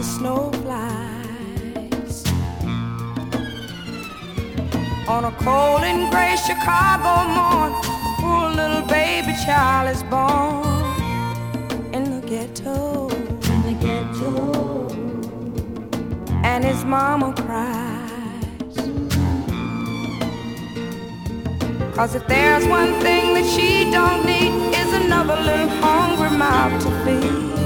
the snow flies. On a cold and gray Chicago morn, poor little baby child is born in the ghetto. In the ghetto. And his mama cries. 'Cause if there's one thing that she don't need, is another little hungry mouth to feed.